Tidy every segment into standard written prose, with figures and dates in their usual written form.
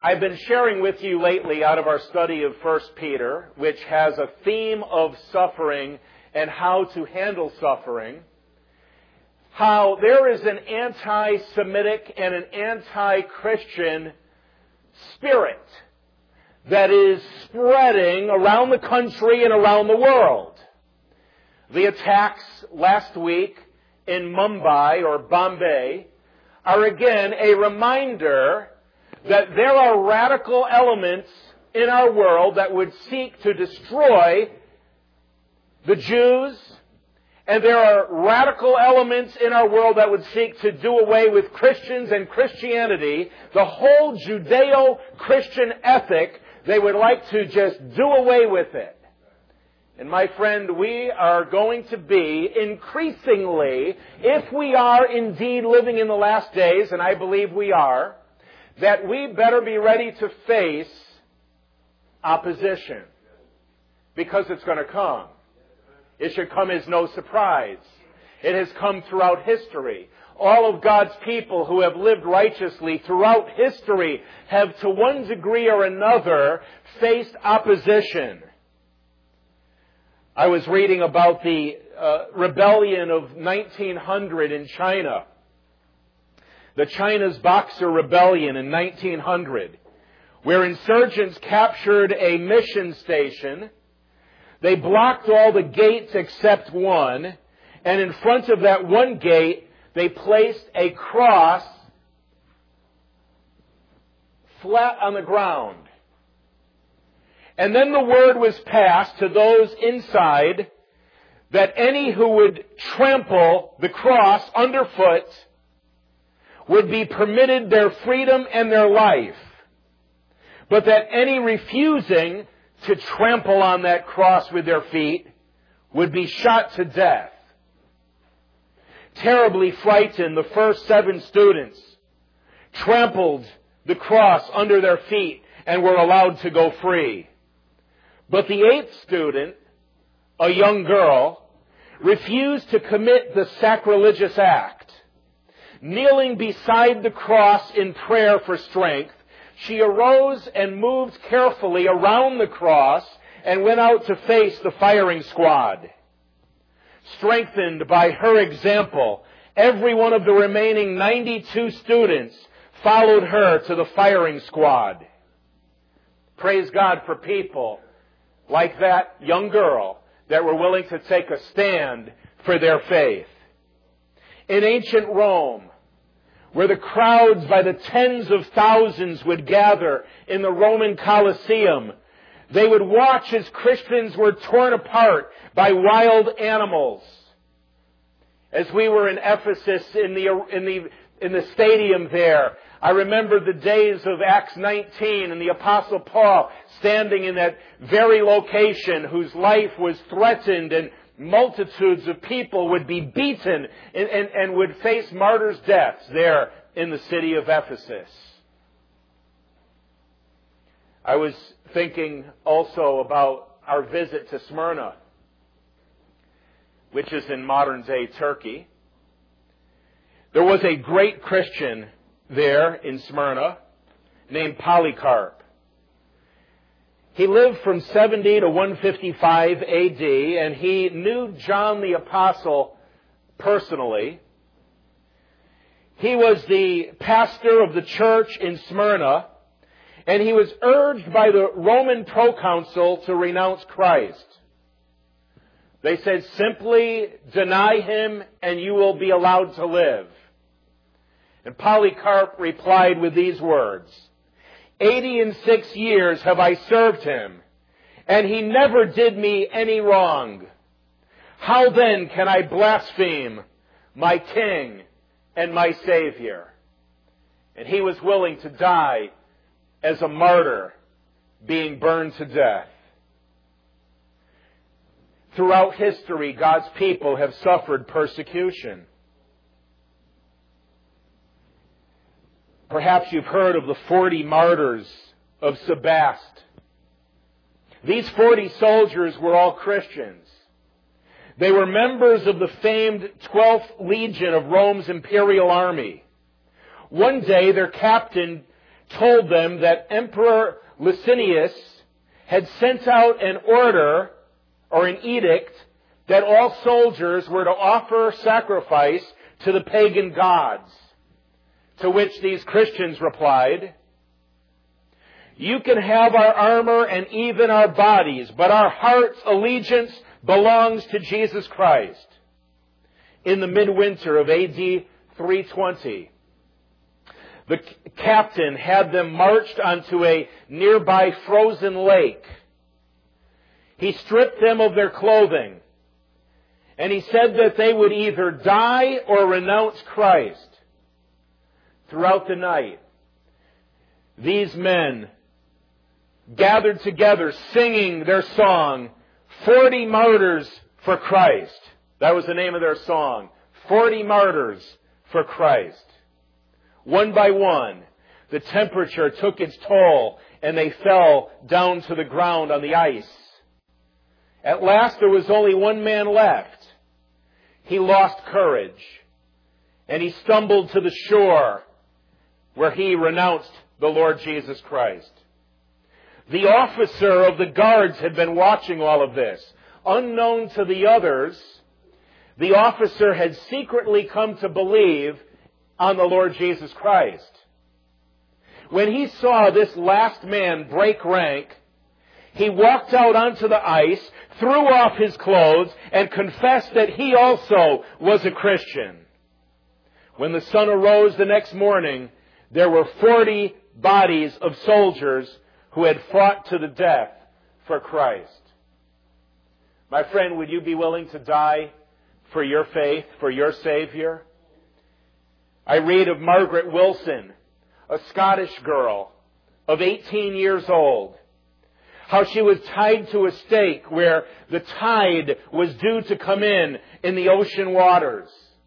I've been sharing with you lately out of our study of 1 Peter, which has a theme of suffering and how to handle suffering, how there is an anti-Semitic and an anti-Christian spirit that is spreading around the country and around the world. The attacks last week in Mumbai or Bombay are again a reminder that there are radical elements in our world that would seek to destroy the Jews, and there are radical elements in our world that would seek to do away with Christians and Christianity. The whole Judeo-Christian ethic, they would like to just do away with it. And my friend, we are going to be increasingly, if we are indeed living in the last days, and I believe we are, that we better be ready to face opposition. Because it's going to come. It should come as no surprise. It has come throughout history. All of God's people who have lived righteously throughout history have, to one degree or another, faced opposition. I was reading about the rebellion of 1900 in China. The China's Boxer Rebellion in 1900, where insurgents captured a mission station. They blocked all the gates except one, and in front of that one gate, they placed a cross flat on the ground. And then the word was passed to those inside that any who would trample the cross underfoot would be permitted their freedom and their life, but that any refusing to trample on that cross with their feet would be shot to death. Terribly frightened, the first 7 students trampled the cross under their feet and were allowed to go free. But the 8th student, a young girl, refused to commit the sacrilegious act. Kneeling beside the cross in prayer for strength, she arose and moved carefully around the cross and went out to face the firing squad. Strengthened by her example, every one of the remaining 92 students followed her to the firing squad. Praise God for people like that young girl that were willing to take a stand for their faith. In ancient Rome, where the crowds by the tens of thousands would gather in the Roman Colosseum, they would watch as Christians were torn apart by wild animals. As we were in Ephesus in the stadium there, I remember the days of Acts 19 and the Apostle Paul standing in that very location whose life was threatened, and multitudes of people would be beaten and would face martyrs' deaths there in the city of Ephesus. I was thinking also about our visit to Smyrna, which is in modern-day Turkey. There was a great Christian there in Smyrna named Polycarp. He lived from 70 to 155 AD, and he knew John the Apostle personally. He was the pastor of the church in Smyrna, and he was urged by the Roman proconsul to renounce Christ. They said, simply deny him and you will be allowed to live. And Polycarp replied with these words, 86 years have I served him, and he never did me any wrong. How then can I blaspheme my King and my Savior? And he was willing to die as a martyr, being burned to death. Throughout history, God's people have suffered persecution. Perhaps you've heard of the 40 martyrs of Sebast. These 40 soldiers were all Christians. They were members of the famed 12th Legion of Rome's imperial army. One day, their captain told them that Emperor Licinius had sent out an order or an edict that all soldiers were to offer sacrifice to the pagan gods. To which these Christians replied, "You can have our armor and even our bodies, but our heart's allegiance belongs to Jesus Christ." In the midwinter of AD 320, the captain had them marched onto a nearby frozen lake. He stripped them of their clothing, and he said that they would either die or renounce Christ. Throughout the night, these men gathered together singing their song, 40 Martyrs for Christ. That was the name of their song, 40 Martyrs for Christ. One by one, the temperature took its toll and they fell down to the ground on the ice. At last there was only one man left. He lost courage and he stumbled to the shore where he renounced the Lord Jesus Christ. The officer of the guards had been watching all of this. Unknown to the others, the officer had secretly come to believe on the Lord Jesus Christ. When he saw this last man break rank, he walked out onto the ice, threw off his clothes, and confessed that he also was a Christian. When the sun arose the next morning, there were 40 bodies of soldiers who had fought to the death for Christ. My friend, would you be willing to die for your faith, for your Savior? I read of Margaret Wilson, a Scottish girl of 18 years old, how she was tied to a stake where the tide was due to come in the ocean waters.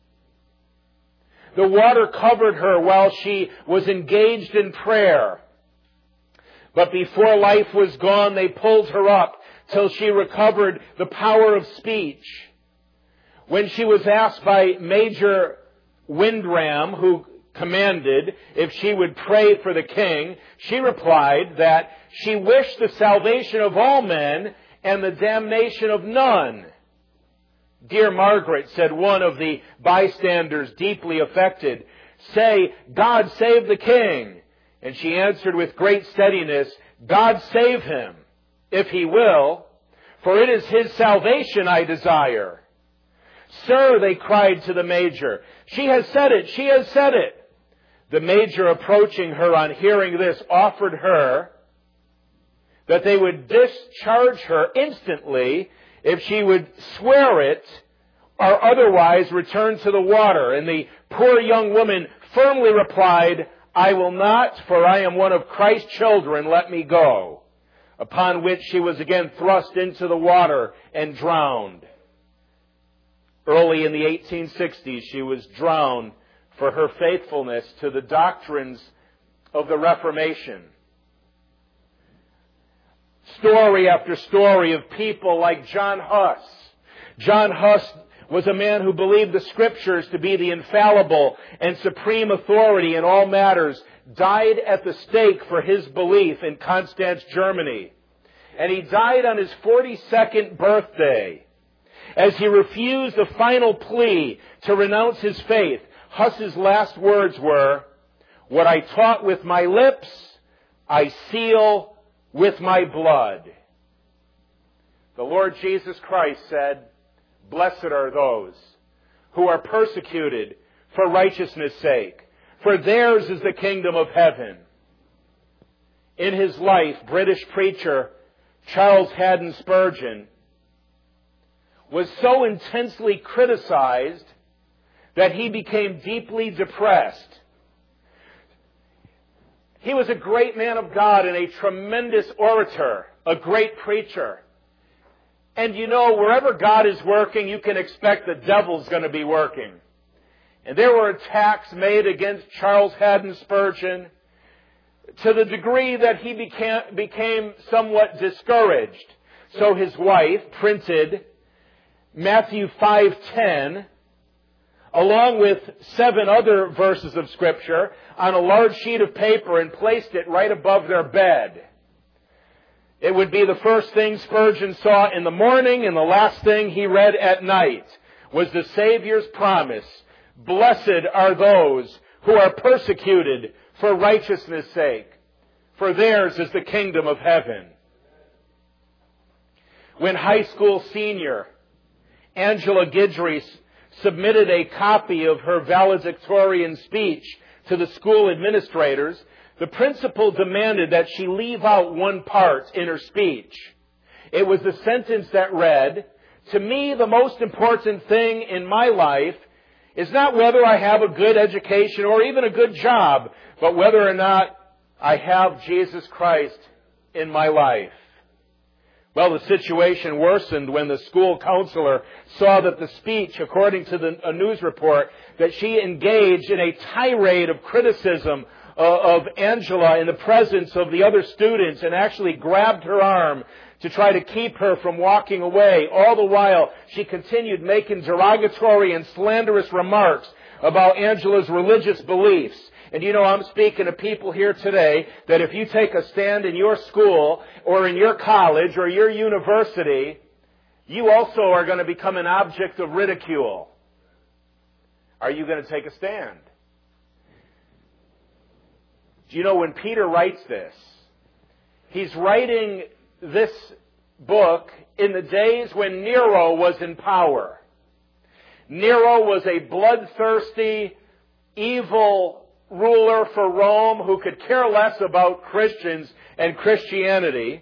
The water covered her while she was engaged in prayer. But before life was gone, they pulled her up till she recovered the power of speech. When she was asked by Major Windram, who commanded if she would pray for the king, she replied that she wished the salvation of all men and the damnation of none. "Dear Margaret," said one of the bystanders, deeply affected, "say, God save the king." And she answered with great steadiness, "God save him, if he will, for it is his salvation I desire." "Sir," they cried to the major, "she has said it, she has said it." The major, approaching her on hearing this, offered her that they would discharge her instantly if she would swear it or otherwise return to the water. And the poor young woman firmly replied, "I will not, for I am one of Christ's children, let me go." Upon which she was again thrust into the water and drowned. Early in the 1860s, she was drowned for her faithfulness to the doctrines of the Reformation. Story after story of people like John Huss. John Huss was a man who believed the Scriptures to be the infallible and supreme authority in all matters, died at the stake for his belief in Constance, Germany. And he died on his 42nd birthday. As he refused the final plea to renounce his faith, Huss's last words were, "What I taught with my lips, I seal with my blood." The Lord Jesus Christ said, "Blessed are those who are persecuted for righteousness' sake, for theirs is the kingdom of heaven." In his life, British preacher Charles Haddon Spurgeon was so intensely criticized that he became deeply depressed. He was a great man of God and a tremendous orator, a great preacher. And you know, wherever God is working, you can expect the devil's going to be working. And there were attacks made against Charles Haddon Spurgeon to the degree that he became somewhat discouraged. So his wife printed Matthew 5:10 along with 7 other verses of Scripture, on a large sheet of paper and placed it right above their bed. It would be the first thing Spurgeon saw in the morning, and the last thing he read at night was the Savior's promise, "Blessed are those who are persecuted for righteousness' sake, for theirs is the kingdom of heaven." When high school senior Angela Guidry submitted a copy of her valedictorian speech to the school administrators, the principal demanded that she leave out one part in her speech. It was the sentence that read, "To me, the most important thing in my life is not whether I have a good education or even a good job, but whether or not I have Jesus Christ in my life." Well, the situation worsened when the school counselor saw that the speech, according to a news report, that she engaged in a tirade of criticism of Angela in the presence of the other students and actually grabbed her arm to try to keep her from walking away. All the while, she continued making derogatory and slanderous remarks about Angela's religious beliefs. And you know, I'm speaking to people here today that if you take a stand in your school or in your college or your university, you also are going to become an object of ridicule. Are you going to take a stand? Do you know when Peter writes this, he's writing this book in the days when Nero was in power. Nero was a bloodthirsty, evil ruler for Rome who could care less about Christians and Christianity.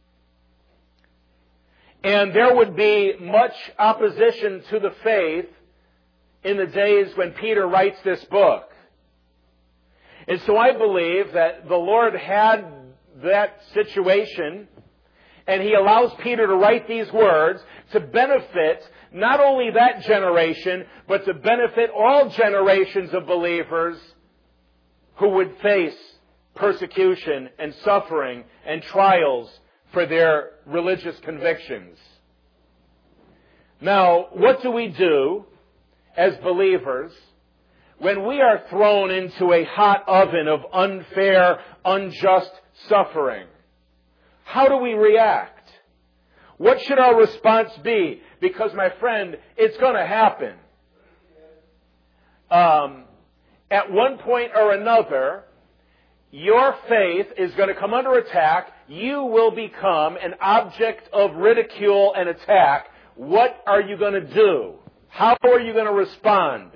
And there would be much opposition to the faith in the days when Peter writes this book. And so I believe that the Lord had that situation, and He allows Peter to write these words to benefit not only that generation, but to benefit all generations of believers who would face persecution and suffering and trials for their religious convictions. Now, what do we do as believers when we are thrown into a hot oven of unfair, unjust suffering? How do we react? What should our response be? Because, my friend, it's going to happen. At one point or another, your faith is going to come under attack. You will become an object of ridicule and attack. What are you going to do? How are you going to respond?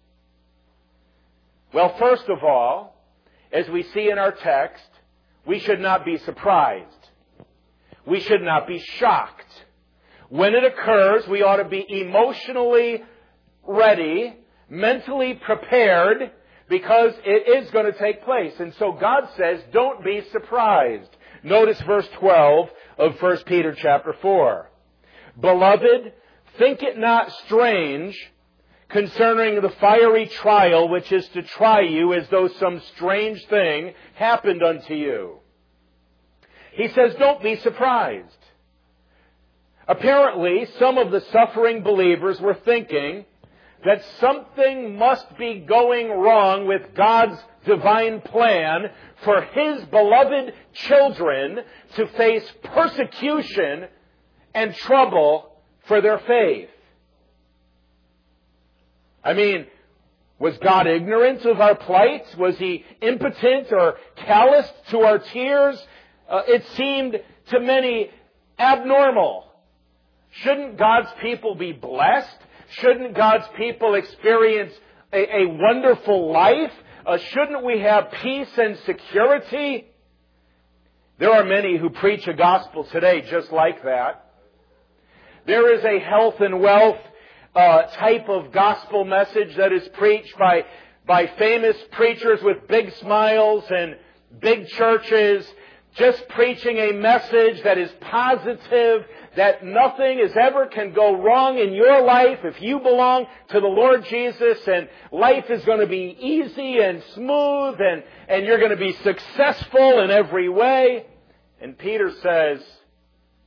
Well, first of all, as we see in our text, we should not be surprised. We should not be shocked. When it occurs, we ought to be emotionally ready, mentally prepared, because it is going to take place. And so God says, don't be surprised. Notice verse 12 of 1 Peter chapter 4. "Beloved, think it not strange concerning the fiery trial which is to try you as though some strange thing happened unto you." He says, don't be surprised. Apparently, some of the suffering believers were thinking that something must be going wrong with God's divine plan for His beloved children to face persecution and trouble for their faith. I mean, was God ignorant of our plight? Was He impotent or calloused to our tears? It seemed to many abnormal. Shouldn't God's people be blessed? Shouldn't God's people experience a wonderful life? Shouldn't we have peace and security? There are many who preach a gospel today just like that. There is a health and wealth type of gospel message that is preached by famous preachers with big smiles and big churches, just preaching a message that is positive, that nothing ever can go wrong in your life if you belong to the Lord Jesus, and life is going to be easy and smooth, and you're going to be successful in every way. And Peter says,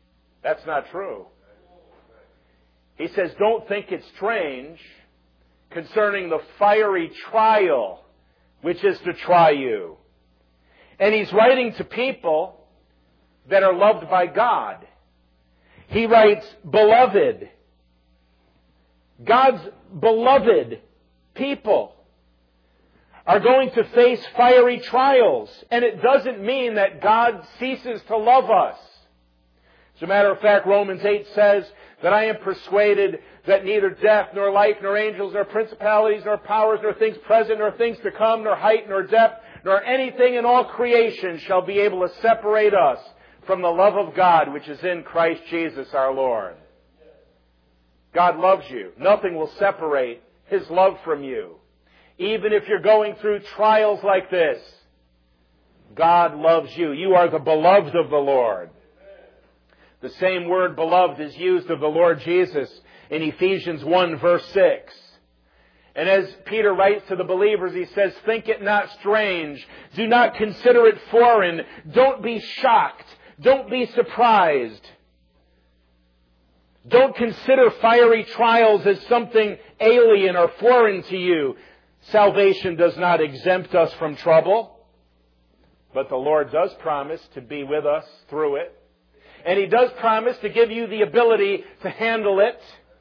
that's not true. He says, don't think it's strange concerning the fiery trial which is to try you. And he's writing to people that are loved by God. He writes, beloved. God's beloved people are going to face fiery trials. And it doesn't mean that God ceases to love us. As a matter of fact, Romans 8 says that I am persuaded that neither death, nor life, nor angels, nor principalities, nor powers, nor things present, nor things to come, nor height, nor depth, nor anything in all creation shall be able to separate us from the love of God which is in Christ Jesus our Lord. God loves you. Nothing will separate His love from you. Even if you're going through trials like this, God loves you. You are the beloved of the Lord. The same word beloved is used of the Lord Jesus in Ephesians 1 verse 6. And as Peter writes to the believers, he says, think it not strange. Do not consider it foreign. Don't be shocked. Don't be surprised. Don't consider fiery trials as something alien or foreign to you. Salvation does not exempt us from trouble, but the Lord does promise to be with us through it. And He does promise to give you the ability to handle it.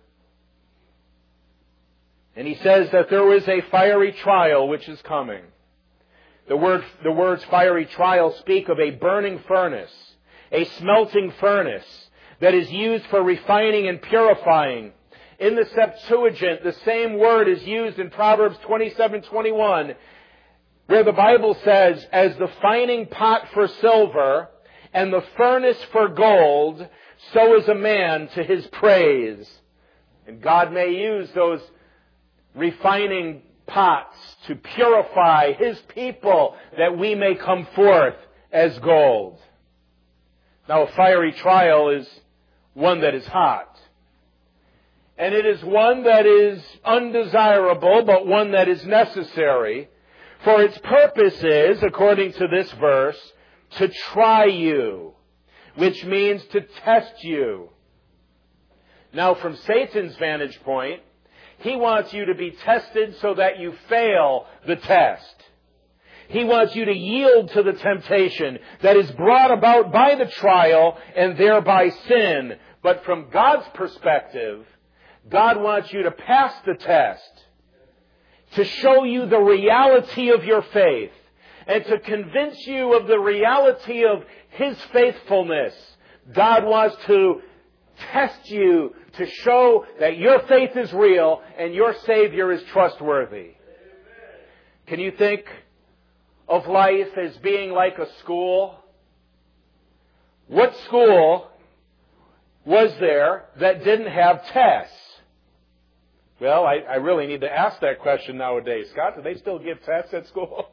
And He says that there is a fiery trial which is coming. The words fiery trial speak of a burning furnace, a smelting furnace that is used for refining and purifying. In the Septuagint, the same word is used in Proverbs 27:21, where the Bible says, as the fining pot for silver and the furnace for gold, so is a man to his praise. And God may use those refining pots to purify His people that we may come forth as gold. Now, a fiery trial is one that is hot. And it is one that is undesirable, but one that is necessary. For its purpose is, according to this verse, to try you, which means to test you. Now, from Satan's vantage point, he wants you to be tested so that you fail the test. He wants you to yield to the temptation that is brought about by the trial and thereby sin. But from God's perspective, God wants you to pass the test, to show you the reality of your faith, and to convince you of the reality of His faithfulness. God wants to test you to show that your faith is real and your Savior is trustworthy. Can you think of life as being like a school? What school was there that didn't have tests? Well, I really need to ask that question nowadays. Scott, do they still give tests at school?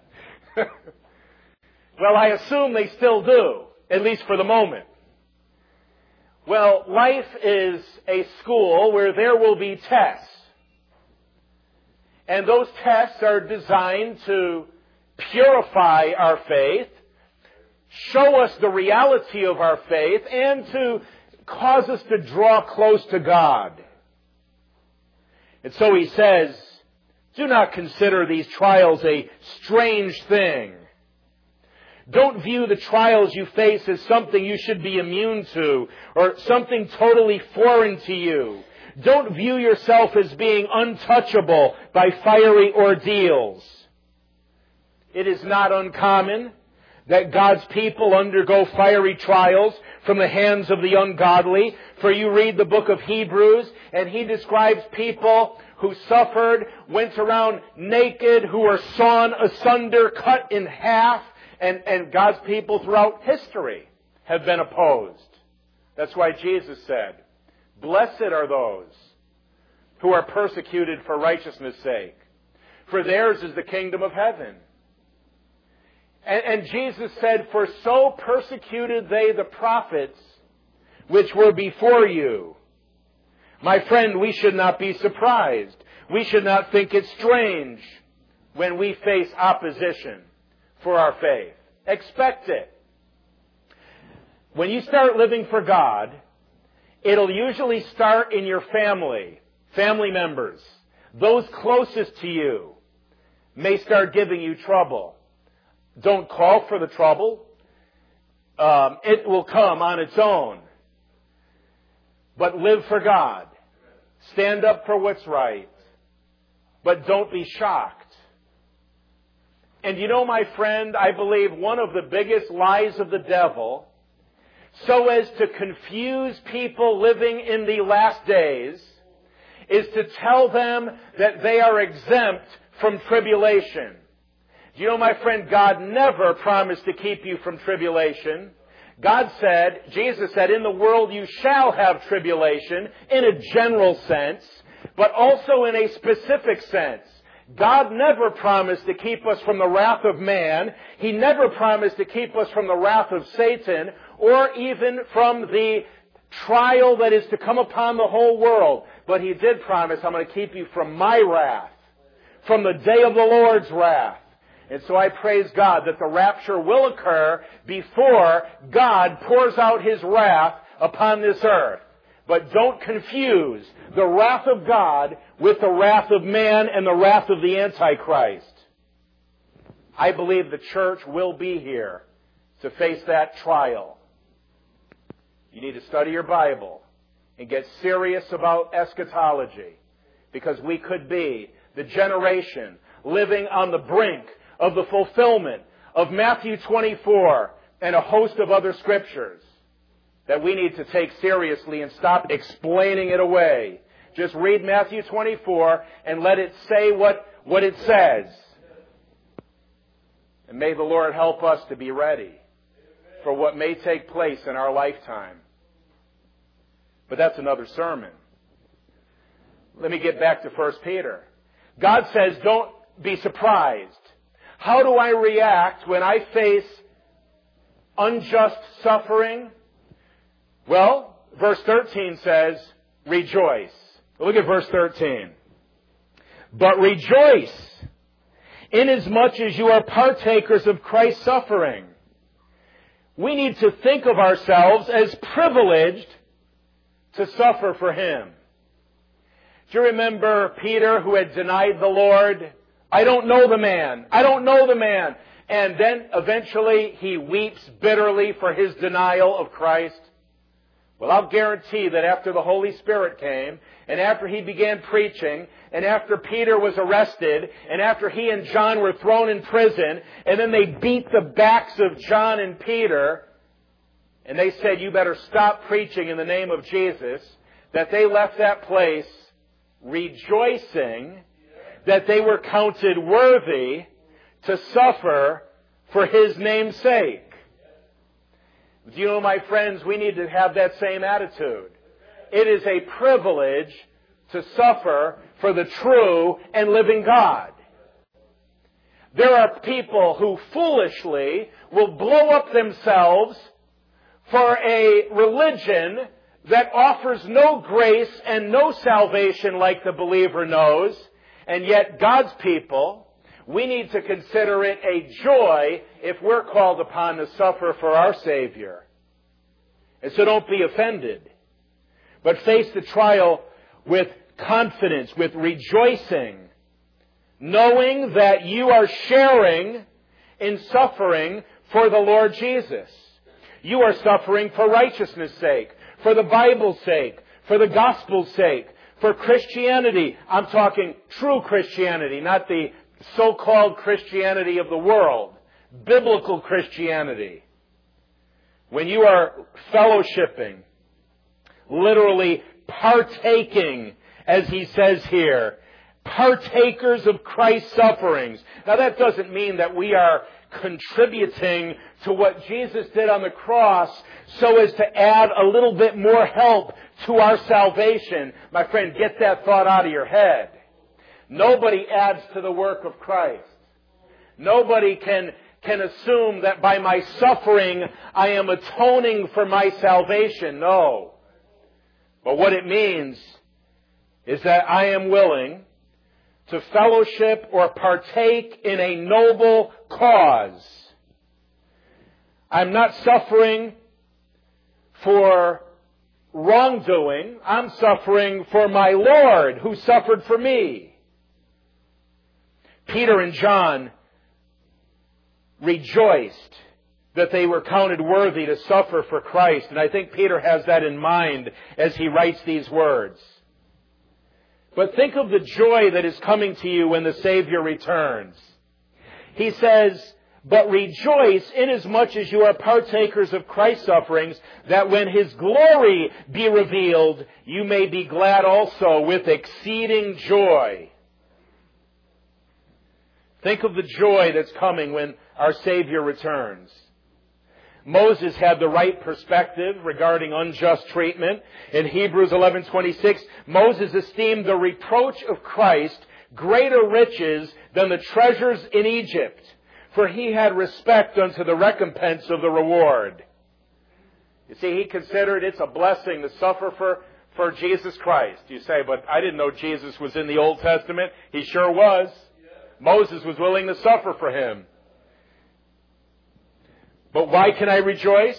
Well, I assume they still do, at least for the moment. Well, life is a school where there will be tests. And those tests are designed to purify our faith, show us the reality of our faith, and to cause us to draw close to God. And so he says, do not consider these trials a strange thing. Don't view the trials you face as something you should be immune to or something totally foreign to you. Don't view yourself as being untouchable by fiery ordeals. It is not uncommon that God's people undergo fiery trials from the hands of the ungodly. For you read the book of Hebrews, and he describes people who suffered, went around naked, who were sawn asunder, cut in half, and God's people throughout history have been opposed. That's why Jesus said, blessed are those who are persecuted for righteousness' sake, for theirs is the kingdom of heaven. And Jesus said, for so persecuted they the prophets which were before you. My friend, we should not be surprised. We should not think it strange when we face opposition for our faith. Expect it. When you start living for God, it'll usually start in your family members. Those closest to you may start giving you trouble. Don't call for the trouble. It will come on its own. But live for God. Stand up for what's right. But don't be shocked. And you know, my friend, I believe one of the biggest lies of the devil, so as to confuse people living in the last days, is to tell them that they are exempt from tribulation. Do you know, my friend, God never promised to keep you from tribulation. Jesus said, in the world you shall have tribulation, in a general sense, but also in a specific sense. God never promised to keep us from the wrath of man. He never promised to keep us from the wrath of Satan, or even from the trial that is to come upon the whole world. But He did promise, I'm going to keep you from my wrath, from the day of the Lord's wrath. And so I praise God that the rapture will occur before God pours out His wrath upon this earth. But don't confuse the wrath of God with the wrath of man and the wrath of the Antichrist. I believe the church will be here to face that trial. You need to study your Bible and get serious about eschatology, because we could be the generation living on the brink of the fulfillment of Matthew 24 and a host of other scriptures that we need to take seriously and stop explaining it away. Just read Matthew 24 and let it say what it says. And may the Lord help us to be ready for what may take place in our lifetime. But that's another sermon. Let me get back to 1 Peter. God says, don't be surprised. How do I react when I face unjust suffering? Well, verse 13 says, rejoice. Look at verse 13. But rejoice, inasmuch as you are partakers of Christ's suffering. We need to think of ourselves as privileged to suffer for Him. Do you remember Peter, who had denied the Lord? I don't know the man. I don't know the man. And then eventually he weeps bitterly for his denial of Christ. Well, I'll guarantee that after the Holy Spirit came, and after he began preaching, and after Peter was arrested, and after he and John were thrown in prison, and then they beat the backs of John and Peter, and they said, you better stop preaching in the name of Jesus, that they left that place rejoicing that they were counted worthy to suffer for His name's sake. Do you know, my friends, we need to have that same attitude. It is a privilege to suffer for the true and living God. There are people who foolishly will blow up themselves for a religion that offers no grace and no salvation like the believer knows, and yet God's people, we need to consider it a joy if we're called upon to suffer for our Savior. And so don't be offended, but face the trial with confidence, with rejoicing, knowing that you are sharing in suffering for the Lord Jesus. You are suffering for righteousness' sake, for the Bible's sake, for the gospel's sake, for Christianity. I'm talking true Christianity, not the so-called Christianity of the world. Biblical Christianity. When you are fellowshipping, literally partaking, as he says here, partakers of Christ's sufferings. Now that doesn't mean that we are contributing to what Jesus did on the cross so as to add a little bit more help to our salvation. My friend, get that thought out of your head. Nobody adds to the work of Christ. Nobody can assume that by my suffering I am atoning for my salvation. No. But what it means is that I am willing to fellowship or partake in a noble cause. I'm not suffering for wrongdoing. I'm suffering for my Lord who suffered for me. Peter and John rejoiced that they were counted worthy to suffer for Christ. And I think Peter has that in mind as he writes these words. But think of the joy that is coming to you when the Savior returns. He says, but rejoice inasmuch as you are partakers of Christ's sufferings, that when His glory be revealed, you may be glad also with exceeding joy. Think of the joy that's coming when our Savior returns. Moses had the right perspective regarding unjust treatment. In Hebrews 11:26, Moses esteemed the reproach of Christ greater riches than the treasures in Egypt, for he had respect unto the recompense of the reward. You see, he considered it's a blessing to suffer for Jesus Christ. You say, but I didn't know Jesus was in the Old Testament. He sure was. Moses was willing to suffer for Him. But why can I rejoice?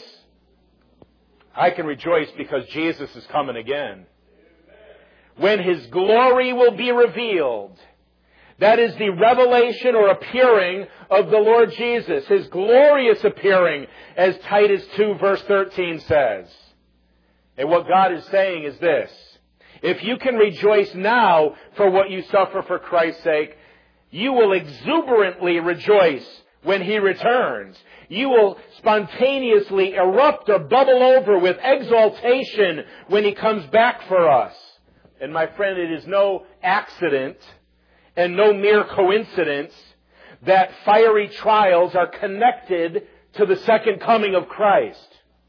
I can rejoice because Jesus is coming again. When His glory will be revealed. That is the revelation or appearing of the Lord Jesus. His glorious appearing, as Titus 2 verse 13 says. And what God is saying is this. If you can rejoice now for what you suffer for Christ's sake, you will exuberantly rejoice when He returns. You will spontaneously erupt or bubble over with exaltation when He comes back for us. And my friend, it is no accident and no mere coincidence that fiery trials are connected to the second coming of Christ.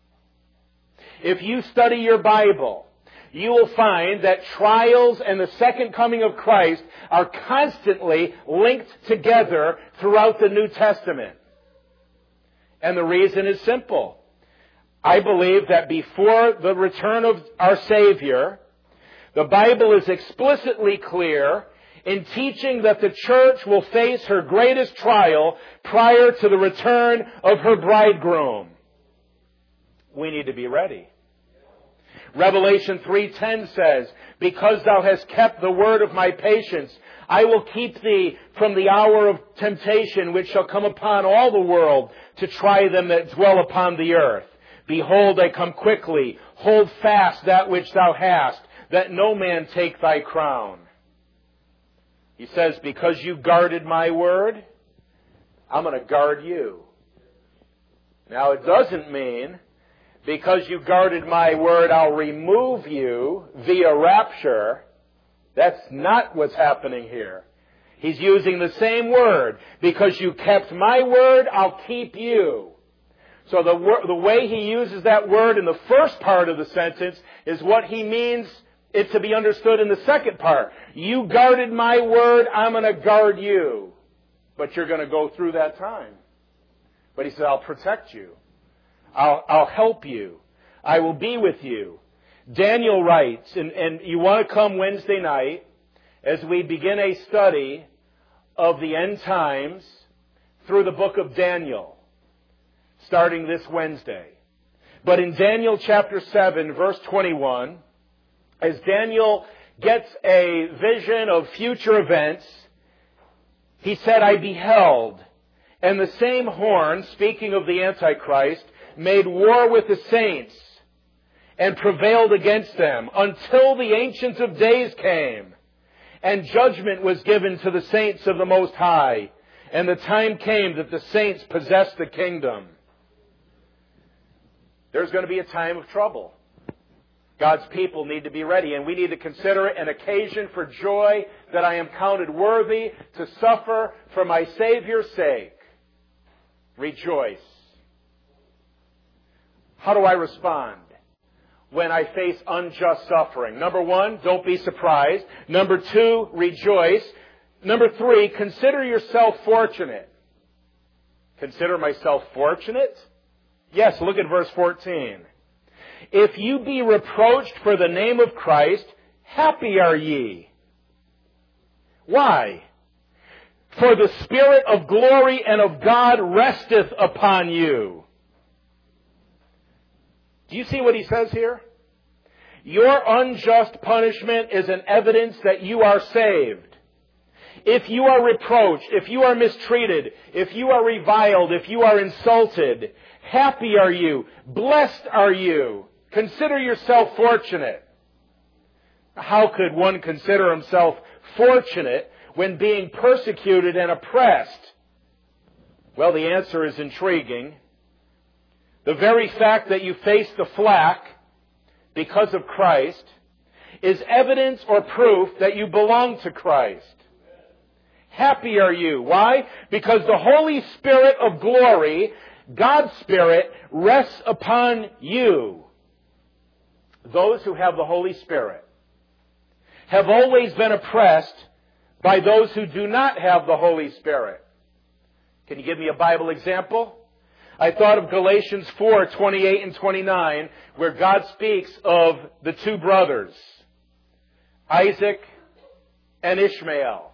If you study your Bible, you will find that trials and the second coming of Christ are constantly linked together throughout the New Testament. And the reason is simple. I believe that before the return of our Savior, the Bible is explicitly clear in teaching that the church will face her greatest trial prior to the return of her bridegroom. We need to be ready. Revelation 3:10 says, because thou hast kept the word of my patience, I will keep thee from the hour of temptation which shall come upon all the world to try them that dwell upon the earth. Behold, I come quickly. Hold fast that which thou hast, that no man take thy crown. He says, because you guarded my word, I'm going to guard you. Now, it doesn't mean because you guarded my word, I'll remove you via rapture. That's not what's happening here. He's using the same word. Because you kept my word, I'll keep you. So the way he uses that word in the first part of the sentence is what he means it to be understood in the second part. You guarded my word, I'm going to guard you. But you're going to go through that time. But he said, I'll protect you. I'll help you. I will be with you. Daniel writes, and you want to come Wednesday night as we begin a study of the end times through the book of Daniel, starting this Wednesday. But in Daniel chapter 7, verse 21, as Daniel gets a vision of future events, he said, I beheld, and the same horn, speaking of the Antichrist, made war with the saints and prevailed against them until the Ancient of Days came, and judgment was given to the saints of the Most High, and the time came that the saints possessed the kingdom. There's going to be a time of trouble. God's people need to be ready, and we need to consider it an occasion for joy that I am counted worthy to suffer for my Savior's sake. Rejoice. How do I respond when I face unjust suffering? Number one, don't be surprised. Number two, rejoice. Number three, consider yourself fortunate. Consider myself fortunate? Yes, look at verse 14. If you be reproached for the name of Christ, happy are ye. Why? For the Spirit of glory and of God resteth upon you. Do you see what he says here? Your unjust punishment is an evidence that you are saved. if you are reproached, if you are mistreated, if you are reviled, if you are insulted, happy are you, blessed are you. Consider yourself fortunate. How could one consider himself fortunate when being persecuted and oppressed? Well, the answer is intriguing. The very fact that you face the flak because of Christ is evidence or proof that you belong to Christ. Happy are you. Why? Because the Holy Spirit of glory, God's Spirit, rests upon you. Those who have the Holy Spirit have always been oppressed by those who do not have the Holy Spirit. Can you give me a Bible example? I thought of Galatians 4:28 and 29, where God speaks of the two brothers, Isaac and Ishmael.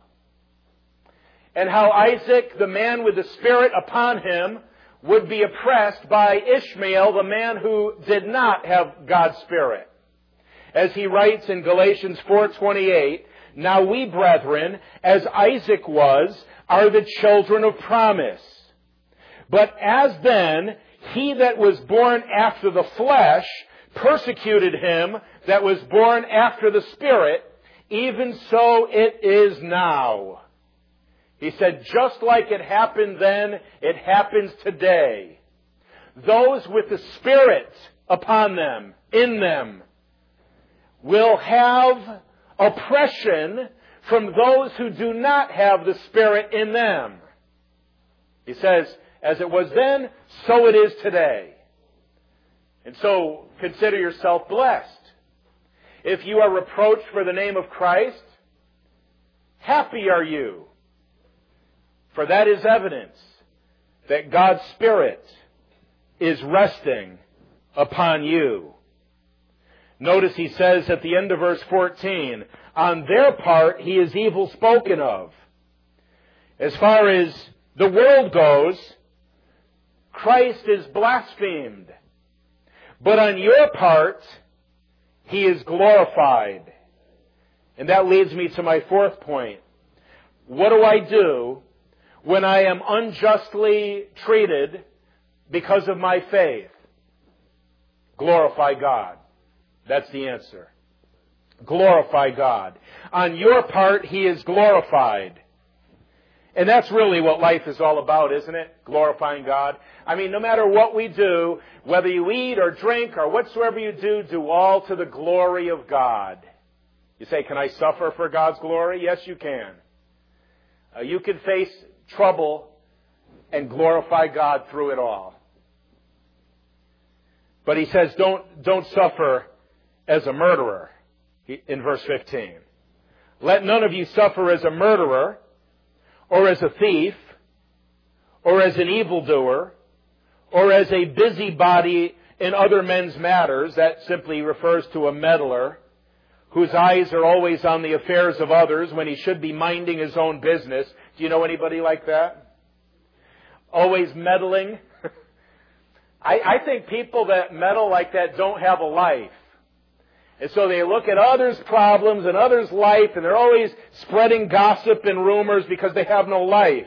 And how Isaac, the man with the Spirit upon him, would be oppressed by Ishmael, the man who did not have God's Spirit. As he writes in Galatians 4:28, now we, brethren, as Isaac was, are the children of promise. But as then he that was born after the flesh persecuted him that was born after the Spirit, even so it is now. He said, just like it happened then, it happens today. Those with the Spirit upon them, in them, will have oppression from those who do not have the Spirit in them. He says, as it was then, so it is today. And so, consider yourself blessed. If you are reproached for the name of Christ, happy are you. For that is evidence that God's Spirit is resting upon you. Notice he says at the end of verse 14, on their part he is evil spoken of. As far as the world goes, Christ is blasphemed. But on your part, he is glorified. And that leads me to my fourth point. What do I do when I am unjustly treated because of my faith? Glorify God. That's the answer. Glorify God. On your part, he is glorified. And that's really what life is all about, isn't it? Glorifying God. I mean, no matter what we do, whether you eat or drink or whatsoever you do all to the glory of God. You say, can I suffer for God's glory? Yes, you can. You can face trouble and glorify God through it all. But he says, don't suffer as a murderer, in verse 15. Let none of you suffer as a murderer, or as a thief, or as an evildoer, or as a busybody in other men's matters. That simply refers to a meddler, whose eyes are always on the affairs of others when he should be minding his own business. Do you know anybody like that? Always meddling. I think people that meddle like that don't have a life. And so they look at others' problems and others' life, and they're always spreading gossip and rumors because they have no life.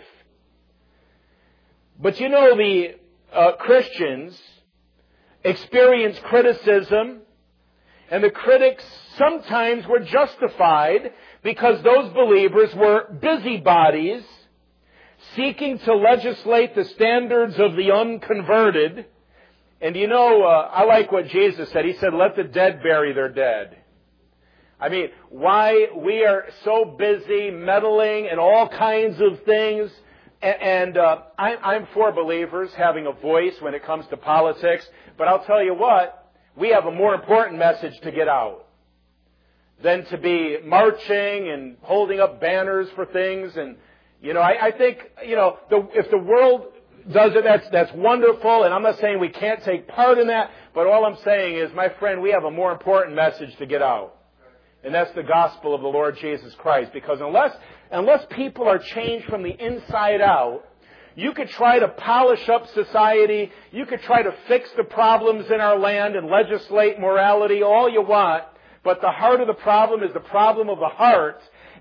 But you know, the Christians experience criticism, and the critics sometimes were justified because those believers were busybodies seeking to legislate the standards of the unconverted. And you know, I like what Jesus said. He said, let the dead bury their dead. I mean, why we are so busy meddling in all kinds of things. And I'm for believers having a voice when it comes to politics. But I'll tell you what, we have a more important message to get out than to be marching and holding up banners for things. And, you know, I think, you know, if the world does it, that's wonderful, and I'm not saying we can't take part in that, but all I'm saying is, my friend, we have a more important message to get out. And that's the gospel of the Lord Jesus Christ. Because unless people are changed from the inside out, you could try to polish up society, you could try to fix the problems in our land and legislate morality all you want, but the heart of the problem is the problem of the heart.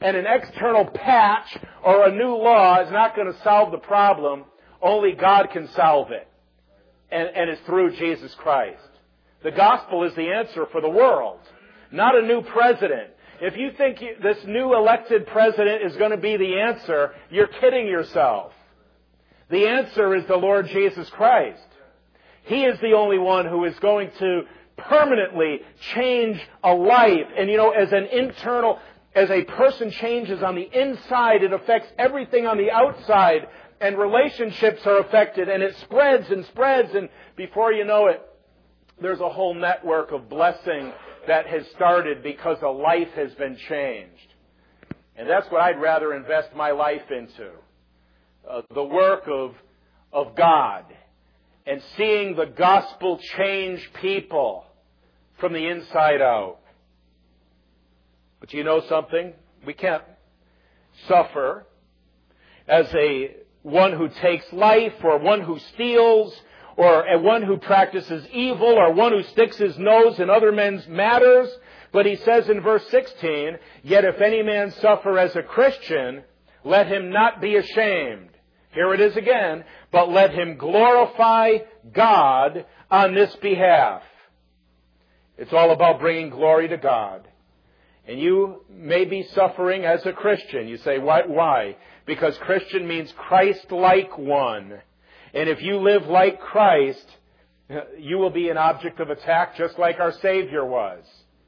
And an external patch or a new law is not going to solve the problem. Only God can solve it. And it's through Jesus Christ. The gospel is the answer for the world, not a new president. If you think this new elected president is going to be the answer, you're kidding yourself. The answer is the Lord Jesus Christ. He is the only one who is going to permanently change a life. And as a person changes on the inside, it affects everything on the outside. And relationships are affected, and it spreads and spreads. And before you know it, there's a whole network of blessing that has started because a life has been changed. And that's what I'd rather invest my life into. The work of God and seeing the gospel change people from the inside out. But you know something? We can't suffer as one who takes life, or one who steals, or one who practices evil, or one who sticks his nose in other men's matters. But he says in verse 16, "Yet if any man suffer as a Christian, let him not be ashamed." Here it is again. "But let him glorify God on this behalf." It's all about bringing glory to God. And you may be suffering as a Christian. You say, why? Because Christian means Christ-like one. And if you live like Christ, you will be an object of attack just like our Savior was.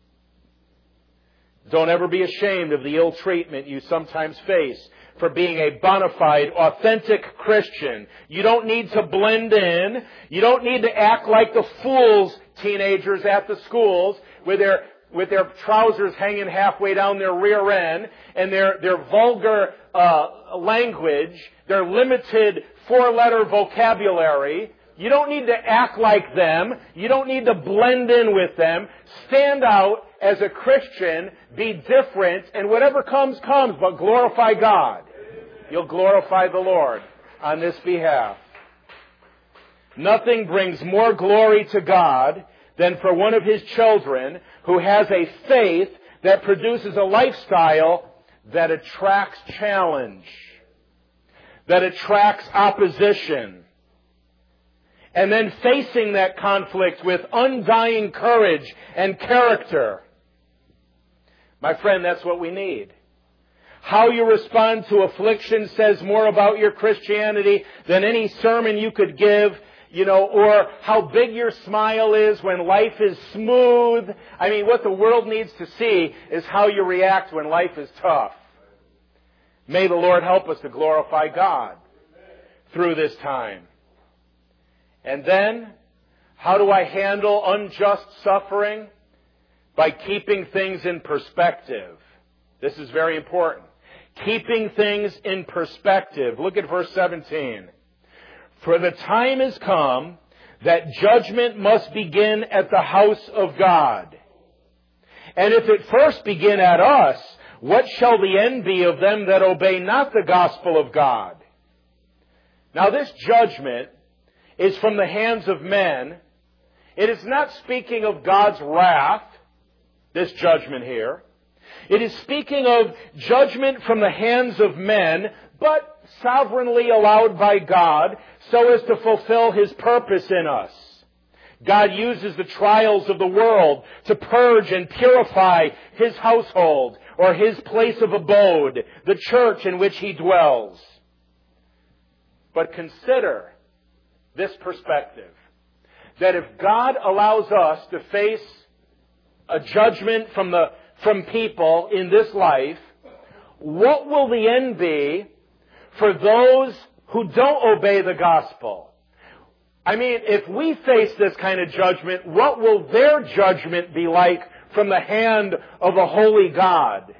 Don't ever be ashamed of the ill treatment you sometimes face for being a bona fide, authentic Christian. You don't need to blend in. You don't need to act like the fools teenagers at the schools with their trousers hanging halfway down their rear end and their vulgar language, their limited four-letter vocabulary. You don't need to act like them. You don't need to blend in with them. Stand out as a Christian. Be different. And whatever comes, comes. But glorify God. You'll glorify the Lord on this behalf. Nothing brings more glory to God than for one of His children who has a faith that produces a lifestyle that attracts challenge, that attracts opposition, and then facing that conflict with undying courage and character. My friend, that's what we need. How you respond to affliction says more about your Christianity than any sermon you could give, or how big your smile is when life is smooth. I mean, what the world needs to see is how you react when life is tough. May the Lord help us to glorify God through this time. And then, how do I handle unjust suffering? By keeping things in perspective. This is very important. Keeping things in perspective. Look at verse 17. "For the time is come that judgment must begin at the house of God. And if it first begin at us, what shall the end be of them that obey not the gospel of God?" Now this judgment is from the hands of men. It is not speaking of God's wrath, this judgment here. It is speaking of judgment from the hands of men, but sovereignly allowed by God so as to fulfill His purpose in us. God uses the trials of the world to purge and purify His household or His place of abode, the church in which He dwells. But consider this perspective, that if God allows us to face a judgment from people in this life, what will the end be for those who don't obey the gospel? I mean, if we face this kind of judgment, what will their judgment be like from the hand of a holy God?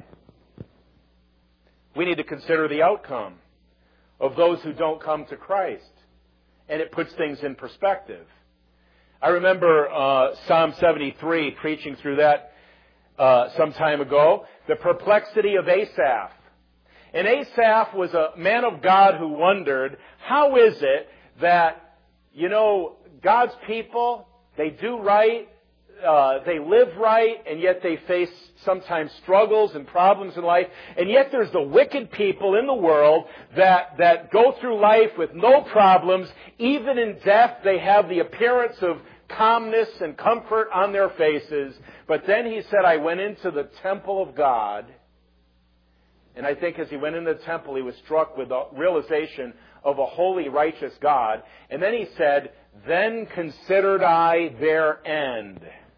We need to consider the outcome of those who don't come to Christ. And it puts things in perspective. I remember Psalm 73, preaching through that some time ago. The perplexity of Asaph. And Asaph was a man of God who wondered, how is it that, God's people, they do right, they live right, and yet they face sometimes struggles and problems in life. And yet there's the wicked people in the world that go through life with no problems. Even in death, they have the appearance of calmness and comfort on their faces. But then he said, I went into the temple of God. And I think as he went into the temple, he was struck with the realization of a holy, righteous God. And then he said, then considered I their end.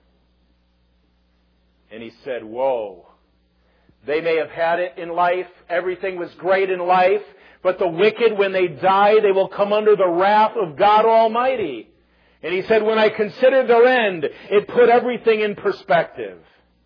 And he said, whoa. They may have had it in life. Everything was great in life. But the wicked, when they die, they will come under the wrath of God Almighty. And he said, when I considered their end, it put everything in perspective.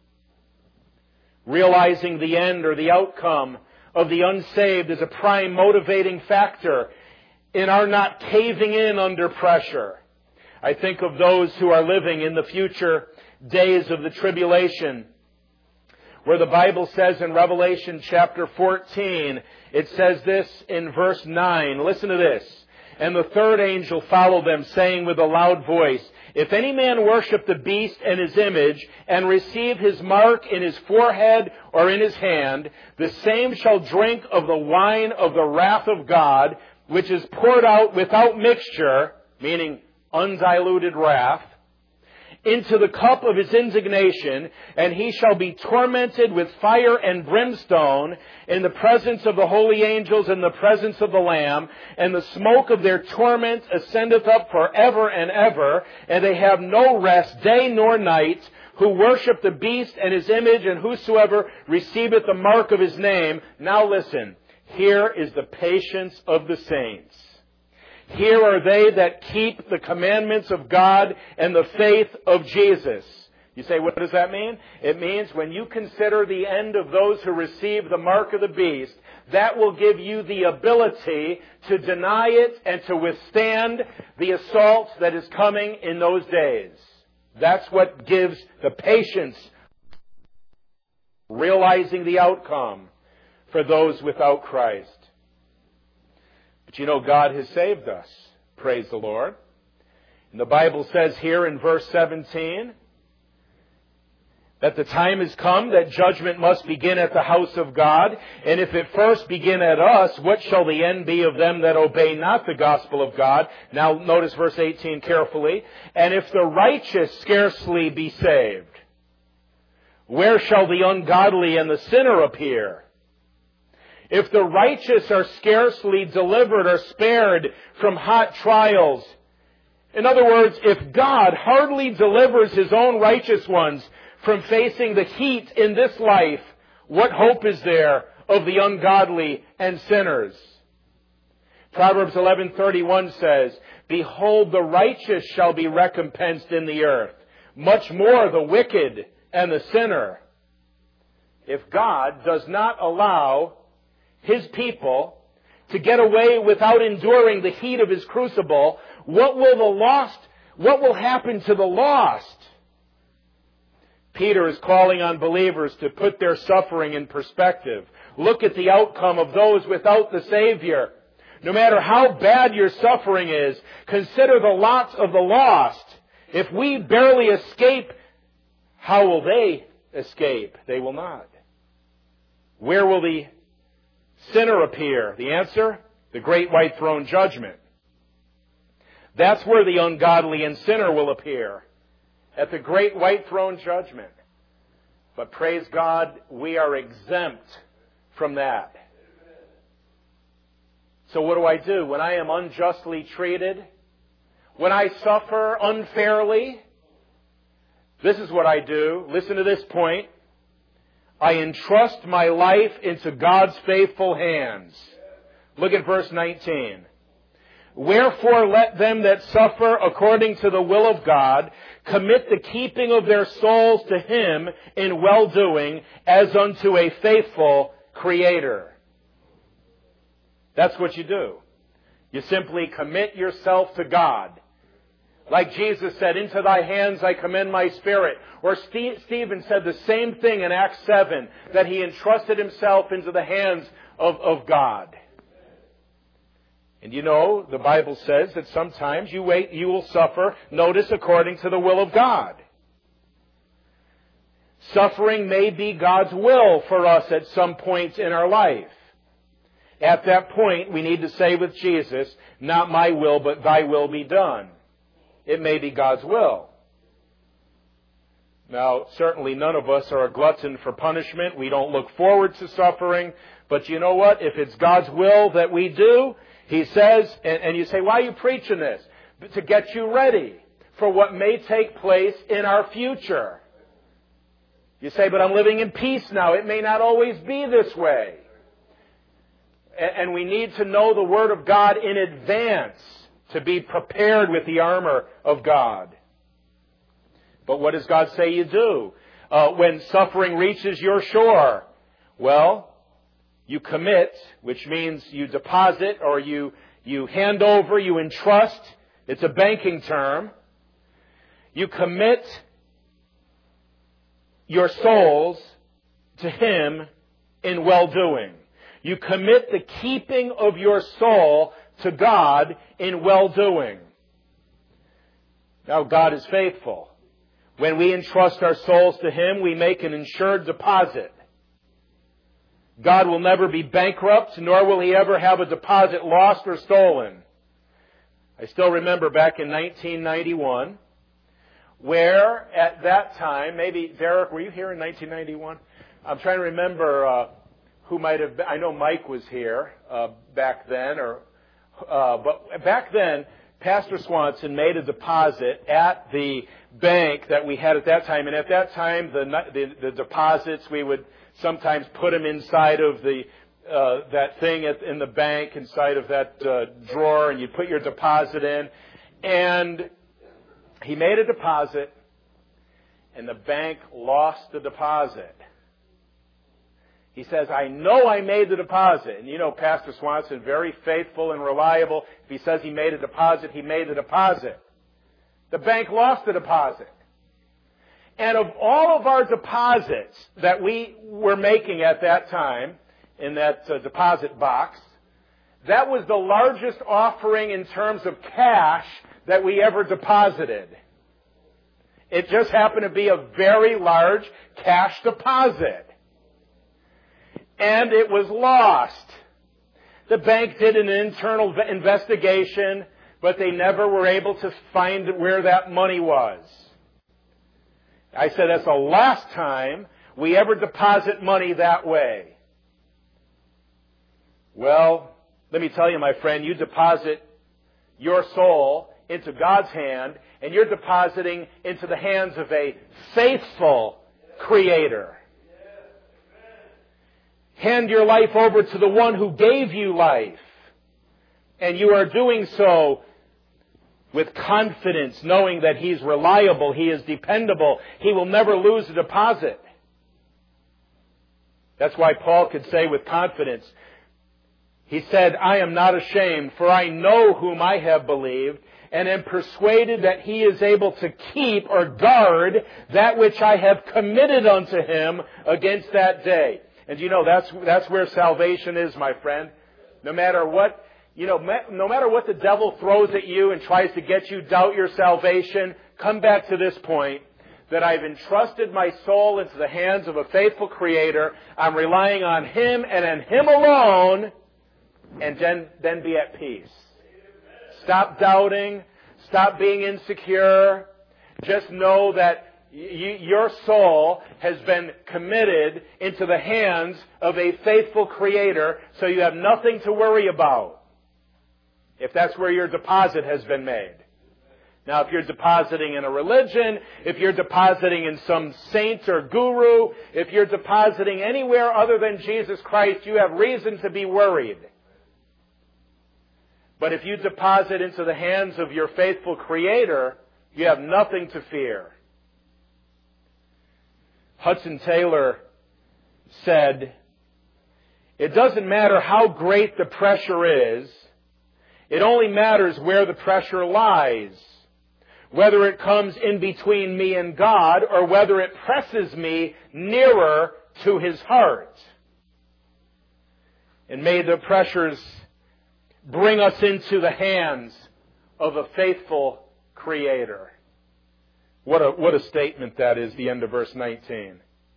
Realizing the end or the outcome of the unsaved is a prime motivating factor in our not caving in under pressure. I think of those who are living in the future days of the tribulation, where the Bible says in Revelation chapter 14, it says this in verse 9. Listen to this. And the third angel followed them, saying with a loud voice, if any man worship the beast and his image, and receive his mark in his forehead or in his hand, the same shall drink of the wine of the wrath of God, which is poured out without mixture, meaning undiluted wrath, into the cup of his indignation, and he shall be tormented with fire and brimstone in the presence of the holy angels and the presence of the Lamb, and the smoke of their torment ascendeth up forever and ever, and they have no rest day nor night, who worship the beast and his image, and whosoever receiveth the mark of his name. Now listen, here is the patience of the saints. Here are they that keep the commandments of God and the faith of Jesus. You say, what does that mean? It means when you consider the end of those who receive the mark of the beast, that will give you the ability to deny it and to withstand the assault that is coming in those days. That's what gives the patience, realizing the outcome for those without Christ. But you know, God has saved us. Praise the Lord. And the Bible says here in verse 17 that the time has come that judgment must begin at the house of God. And if it first begin at us, what shall the end be of them that obey not the gospel of God? Now notice verse 18 carefully. And if the righteous scarcely be saved, where shall the ungodly and the sinner appear? If the righteous are scarcely delivered or spared from hot trials, in other words, if God hardly delivers His own righteous ones from facing the heat in this life, what hope is there of the ungodly and sinners? Proverbs 11:31 says, behold, the righteous shall be recompensed in the earth, much more the wicked and the sinner. If God does not allow His people to get away without enduring the heat of His crucible, what will happen to the lost? Peter is calling on believers to put their suffering in perspective. Look at the outcome of those without the Savior. No matter how bad your suffering is, consider the lots of the lost. If we barely escape, how will they escape? They will not. Where will the sinner appear? The answer? The great white throne judgment. That's where the ungodly and sinner will appear. At the great white throne judgment. But praise God, we are exempt from that. So what do? When I am unjustly treated, when I suffer unfairly, this is what I do. Listen to this point. I entrust my life into God's faithful hands. Look at verse 19. Wherefore let them that suffer according to the will of God commit the keeping of their souls to Him in well-doing as unto a faithful Creator. That's what you do. You simply commit yourself to God. Like Jesus said, into thy hands I commend my spirit. Or Stephen said the same thing in Acts 7, that he entrusted himself into the hands of God. And you know, the Bible says that sometimes you will suffer, notice, according to the will of God. Suffering may be God's will for us at some point in our life. At that point, we need to say with Jesus, not my will, but thy will be done. It may be God's will. Now, certainly none of us are a glutton for punishment. We don't look forward to suffering. But you know what? If it's God's will that we do, He says, and you say, why are you preaching this? To get you ready for what may take place in our future. You say, but I'm living in peace now. It may not always be this way. And we need to know the Word of God in advance to be prepared with the armor of God. But what does God say you do? When suffering reaches your shore, well, you commit, which means you deposit or you hand over, you entrust. It's a banking term. You commit your souls to Him in well-doing. You commit the keeping of your soul to God in well-doing. Now, God is faithful. When we entrust our souls to Him, we make an insured deposit. God will never be bankrupt, nor will He ever have a deposit lost or stolen. I still remember back in 1991, where at that time, maybe, Derek, were you here in 1991? I'm trying to remember who might have been. I know Mike was here back then, but back then, Pastor Swanson made a deposit at the bank that we had at that time. And at that time, the deposits, we would sometimes put them inside of that thing in the bank, inside of that drawer, and you put your deposit in. And he made a deposit, and the bank lost the deposit. He says, I know I made the deposit. And you know, Pastor Swanson, very faithful and reliable. If he says he made a deposit, he made the deposit. The bank lost the deposit. And of all of our deposits that we were making at that time, in that deposit box, that was the largest offering in terms of cash that we ever deposited. It just happened to be a very large cash deposit. And it was lost. The bank did an internal investigation, but they never were able to find where that money was. I said, that's the last time we ever deposit money that way. Well, let me tell you, my friend, you deposit your soul into God's hand, and you're depositing into the hands of a faithful Creator. Hand your life over to the one who gave you life. And you are doing so with confidence, knowing that He's reliable, He is dependable, He will never lose a deposit. That's why Paul could say with confidence, he said, I am not ashamed, for I know whom I have believed, and am persuaded that He is able to keep or guard that which I have committed unto Him against that day. And you know, that's where salvation is, my friend. No matter what, no matter what the devil throws at you and tries to get you doubt your salvation, come back to this point, that I've entrusted my soul into the hands of a faithful Creator. I'm relying on Him and on Him alone, and then be at peace. Stop doubting. Stop being insecure. Just know that your soul has been committed into the hands of a faithful Creator, so you have nothing to worry about if that's where your deposit has been made. Now, if you're depositing in a religion, if you're depositing in some saint or guru, if you're depositing anywhere other than Jesus Christ, you have reason to be worried. But if you deposit into the hands of your faithful Creator, you have nothing to fear. Hudson Taylor said, it doesn't matter how great the pressure is, it only matters where the pressure lies. Whether it comes in between me and God, or whether it presses me nearer to His heart. And may the pressures bring us into the hands of a faithful Creator. What a statement that is, the end of verse 19.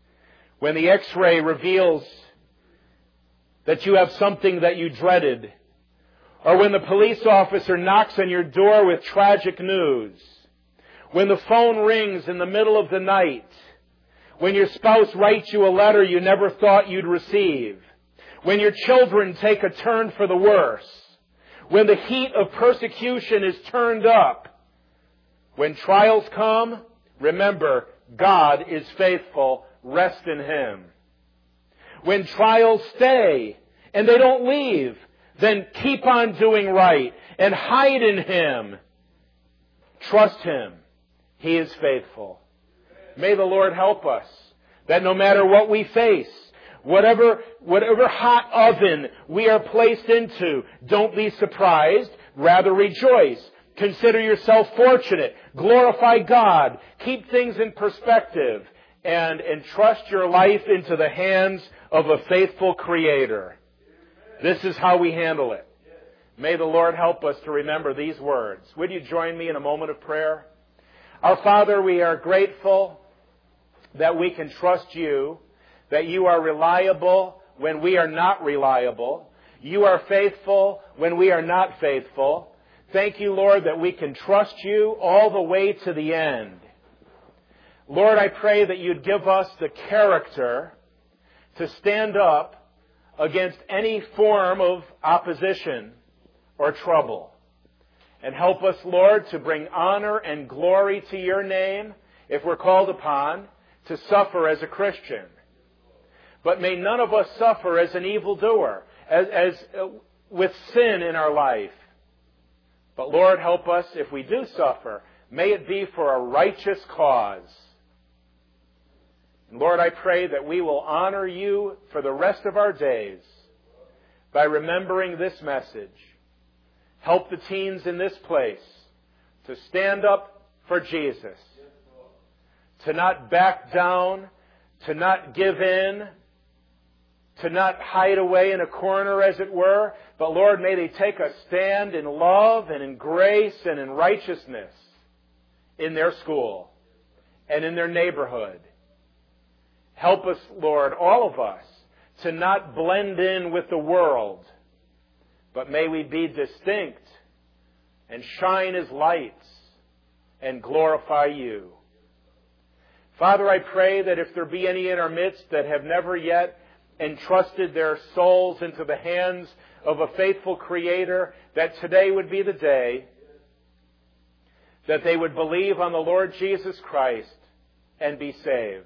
when the x-ray reveals that you have something that you dreaded, or when the police officer knocks on your door with tragic news, when the phone rings in the middle of the night, when your spouse writes you a letter you never thought you'd receive, when your children take a turn for the worse, when the heat of persecution is turned up, when trials come, remember, God is faithful. Rest in Him. When trials stay and they don't leave, then keep on doing right and hide in Him. Trust Him. He is faithful. May the Lord help us that no matter what we face, whatever hot oven we are placed into, don't be surprised. Rather rejoice. Consider yourself fortunate. Glorify God. Keep things in perspective. And entrust your life into the hands of a faithful Creator. This is how we handle it. May the Lord help us to remember these words. Would you join me in a moment of prayer? Our Father, we are grateful that we can trust You, that You are reliable when we are not reliable. You are faithful when we are not faithful. Thank You, Lord, that we can trust You all the way to the end. Lord, I pray that You'd give us the character to stand up against any form of opposition or trouble. And help us, Lord, to bring honor and glory to Your name if we're called upon to suffer as a Christian. But may none of us suffer as an evildoer, as with sin in our life. But Lord, help us if we do suffer, may it be for a righteous cause. And Lord, I pray that we will honor You for the rest of our days by remembering this message. Help the teens in this place to stand up for Jesus, to not back down, to not give in, to not hide away in a corner, as it were. But Lord, may they take a stand in love and in grace and in righteousness in their school and in their neighborhood. Help us, Lord, all of us, to not blend in with the world, but may we be distinct and shine as lights and glorify You. Father, I pray that if there be any in our midst that have never yet entrusted their souls into the hands of a faithful Creator, that today would be the day that they would believe on the Lord Jesus Christ and be saved.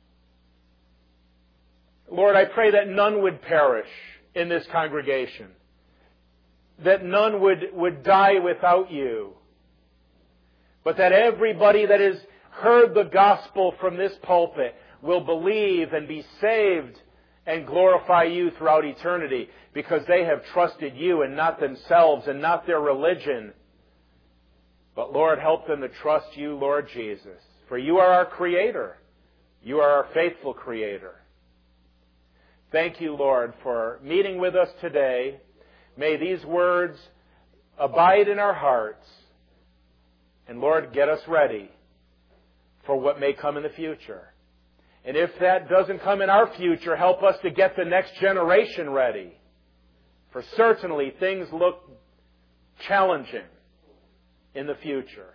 Lord, I pray that none would perish in this congregation, that none would die without You, but that everybody that has heard the gospel from this pulpit will believe and be saved and glorify You throughout eternity, because they have trusted You and not themselves and not their religion. But Lord, help them to trust You, Lord Jesus, for You are our Creator. You are our faithful Creator. Thank You, Lord, for meeting with us today. May these words abide in our hearts. And Lord, get us ready for what may come in the future. And if that doesn't come in our future, help us to get the next generation ready. For certainly things look challenging in the future.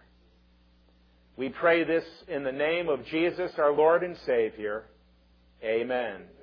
We pray this in the name of Jesus, our Lord and Savior. Amen.